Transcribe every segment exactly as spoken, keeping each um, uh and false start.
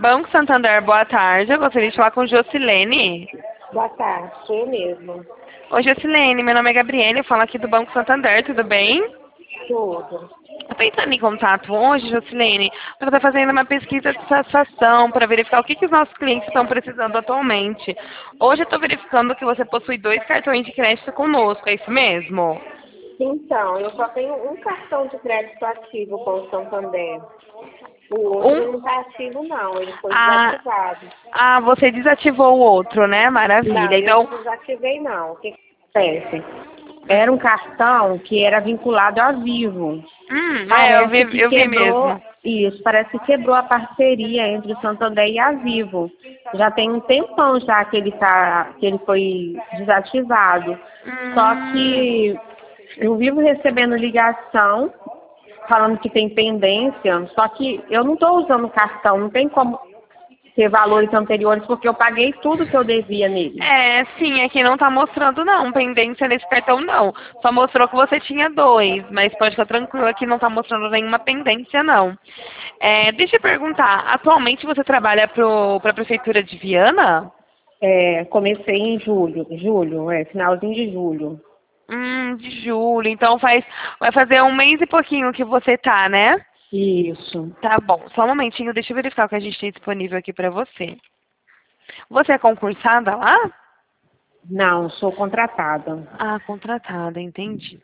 Banco Santander, boa tarde. Eu gostaria de falar com Jocilene. Boa tarde, sou eu mesmo. Oi, Jocilene. Meu nome é Gabriele. Eu falo aqui do Banco Santander. Tudo bem? Tudo. Estou pensando em contato hoje, Jocilene, para estar fazendo uma pesquisa de satisfação para verificar o que, que os nossos clientes estão precisando atualmente. Hoje eu estou verificando que você possui dois cartões de crédito conosco. É isso mesmo? Então, eu só tenho um cartão de crédito ativo com o Santander. O outro Um. não está ativo, não. Ele foi Ah, desativado. ah, você desativou o outro, né? Não, Maravilha. eu não Então, desativei, não. O que que acontece? Era um cartão que era vinculado à Vivo. hum, é, eu Parece vi, que eu vi quebrou, mesmo. isso, parece que quebrou a parceria entre o Santander e a Vivo. Já tem um tempão já que ele tá, que ele foi desativado. Só Hum, que eu vivo recebendo ligação falando que tem pendência, só que eu não estou usando o cartão, não tem como ter valores anteriores porque eu paguei tudo que eu devia nele. é, sim, aqui não tá mostrando não, pendência nesse cartão não. Só mostrou que você tinha dois, mas pode ficar tranquilo, aqui não tá mostrando nenhuma pendência não. É, deixa eu perguntar, atualmente você trabalha para a Prefeitura de Viana? É, comecei em julho, julho, é, finalzinho de julho. Hum, de julho, então faz, vai fazer um mês e pouquinho que você tá, né? Isso. Tá bom, só um momentinho, deixa eu verificar o que a gente tem disponível aqui pra você. Você é concursada lá? Não, sou contratada. Ah, contratada, entendi.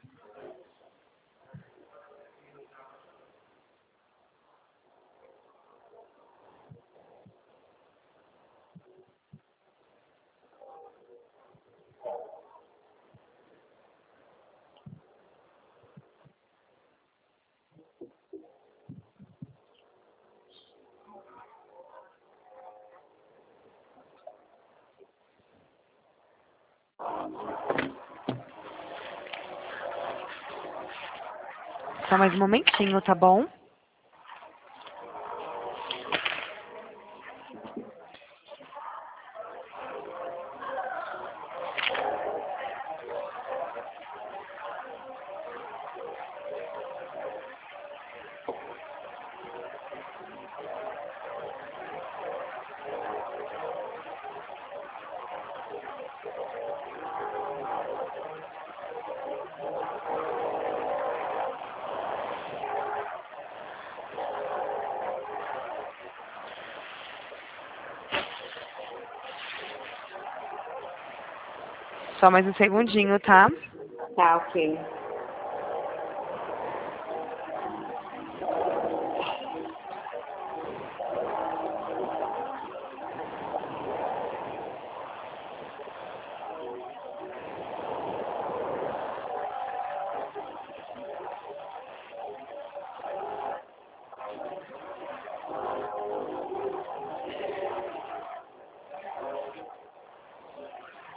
Só mais um momentinho, tá bom? Só mais um segundinho, tá? Tá, ok.